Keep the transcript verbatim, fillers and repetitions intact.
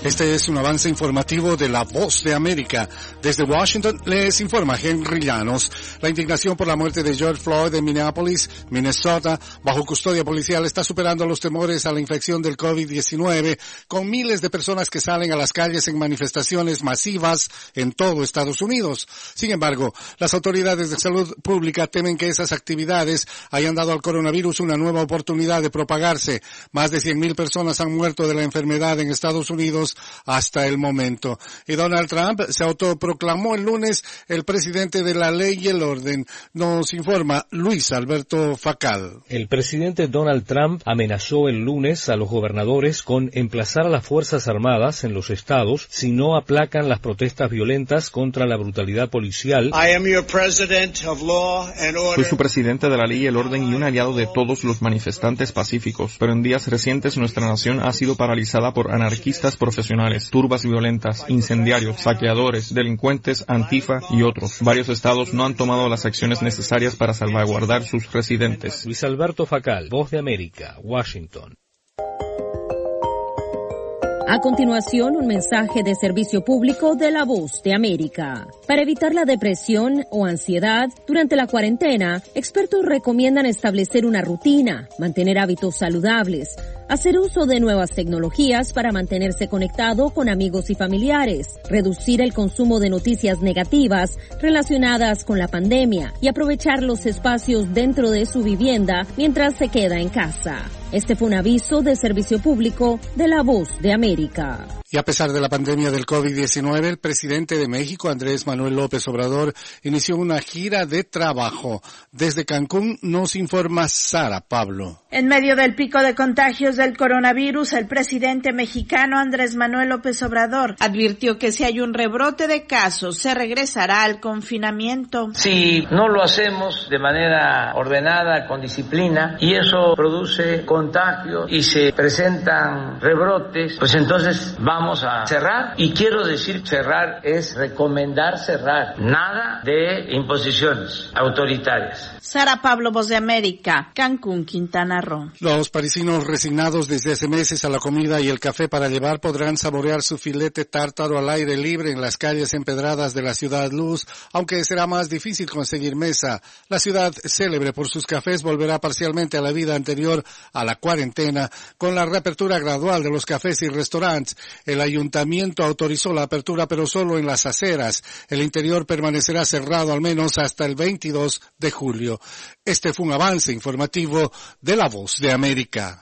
Este es un avance informativo de La Voz de América. Desde Washington les informa Henry Llanos. La indignación por la muerte de George Floyd en Minneapolis, Minnesota, bajo custodia policial, está superando los temores a la infección del COVID diecinueve, con miles de personas que salen a las calles en manifestaciones masivas en todo Estados Unidos. Sin embargo, las autoridades de salud pública temen que esas actividades hayan dado al coronavirus una nueva oportunidad de propagarse. Más de cien mil personas han muerto de la enfermedad en Estados Unidos hasta el momento. Y Donald Trump se autoproclamó el lunes el presidente de la ley y el orden. Nos informa Luis Alberto Facal. El presidente Donald Trump amenazó el lunes a los gobernadores con emplazar a las Fuerzas Armadas en los estados si no aplacan las protestas violentas contra la brutalidad policial. I am your president of law and order. Soy su presidente de la ley y el orden y un aliado de todos los manifestantes pacíficos, pero en días recientes nuestra nación ha sido paralizada por anarquistas profesionales, turbas violentas, incendiarios, saqueadores, delincuentes, Antifa y otros. Varios estados no han tomado las acciones necesarias para salvaguardar sus residentes. Luis Alberto Facal, Voz de América, Washington. A continuación, un mensaje de servicio público de La Voz de América. Para evitar la depresión o ansiedad durante la cuarentena, expertos recomiendan establecer una rutina, mantener hábitos saludables, hacer uso de nuevas tecnologías para mantenerse conectado con amigos y familiares, reducir el consumo de noticias negativas relacionadas con la pandemia y aprovechar los espacios dentro de su vivienda mientras se queda en casa. Este fue un aviso de servicio público de La Voz de América. Y a pesar de la pandemia del COVID diecinueve, el presidente de México, Andrés Manuel López Obrador, inició una gira de trabajo. Desde Cancún nos informa Sara Pablo. En medio del pico de contagios del coronavirus, el presidente mexicano Andrés Manuel López Obrador advirtió que si hay un rebrote de casos, se regresará al confinamiento. Si no lo hacemos de manera ordenada, con disciplina, y eso produce contagio y se presentan rebrotes, pues entonces vamos Vamos a cerrar, y quiero decir cerrar es recomendar cerrar, nada de imposiciones autoritarias. Sara Pablo, Voz de América, Cancún, Quintana Roo. Los parisinos resignados desde hace meses a la comida y el café para llevar podrán saborear su filete tártaro al aire libre en las calles empedradas de la Ciudad Luz, aunque será más difícil conseguir mesa. La ciudad, célebre por sus cafés, volverá parcialmente a la vida anterior a la cuarentena con la reapertura gradual de los cafés y restaurantes. El ayuntamiento autorizó la apertura, pero solo en las aceras. El interior permanecerá cerrado al menos hasta el veintidós de julio. Este fue un avance informativo de La Voz de América.